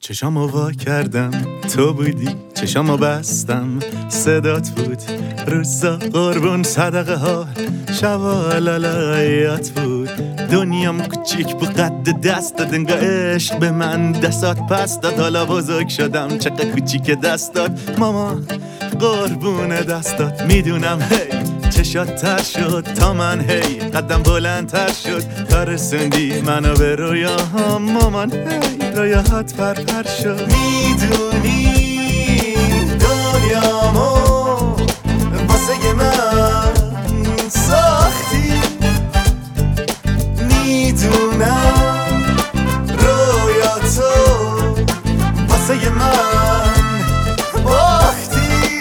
چشامو وا کردم تو بودی، چشامو بستم صدات بود، روزا قربون صدقه ها، شبا لالایات بود. دنیام کوچیک بود قد دستات، انگار عشق به من دستات پس داد. حالا بزرگ شدم چقدر کوچیک دستات، ماما قربون دستات. میدونم هی چشات تر شد تا من، هی قدم بلندتر شد تا رسوندی منو به رویاهام. مامان هی رویاهات پر شد. میدونی دنیامو واسه من ساختی، میدونم رویاتو واسه من باختی.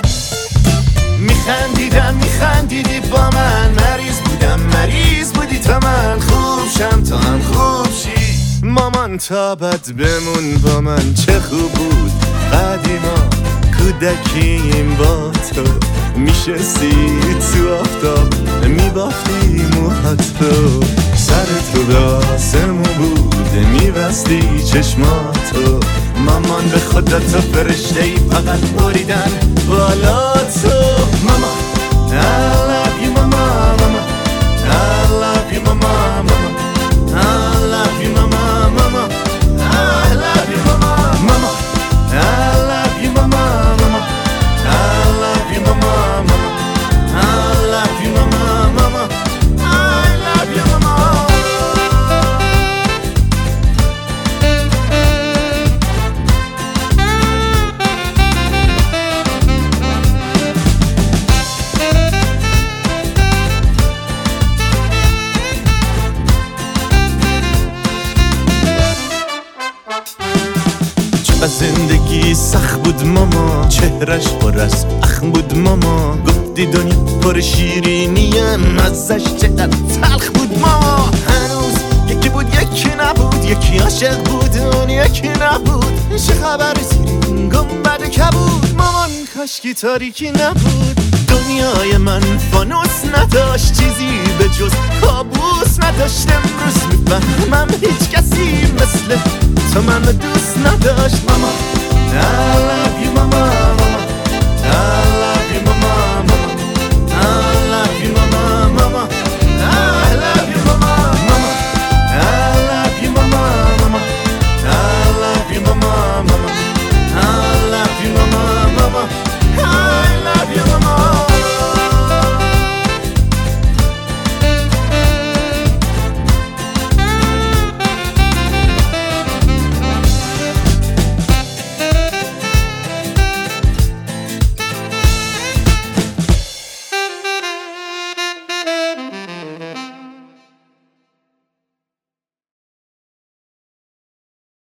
میخندیدی با من، مریض بودی تا من خوب شم تا هم خوب شی. مامان تا بد بمون با من، چه خوب بود قدیما کودکیم با تو. میشستی تو آفتاب میبافتی موهاتو، سر تو به آسمون بود میبستی چشماتو. مامان به خدا تو فرشته‌ای، فقط بریدن بالا تو. ماما I love you mama, mama I love you mama, mama I love you mama, mama I love you mama, mama I love you mama, mama I love you mama, mama I love you mama, mama I love you mama. زندگی سخت بود ماما، چهرش پر از اخم بود ماما. گفتی دنیا پر شیرینیه، مزش چقدر تلخ بود ماما. هنوز یکی بود یکی نبود، یکی عاشق بود اون یکی نبود. چه خبر زیرین گنبد کبود، مامان کاشکی تاریکی نبود. دنیای من فانوس نداشت، چیزی به جز کابوس نداشت. امروز میفهمم هیچ کسی مثل تو منو دوست نداشت.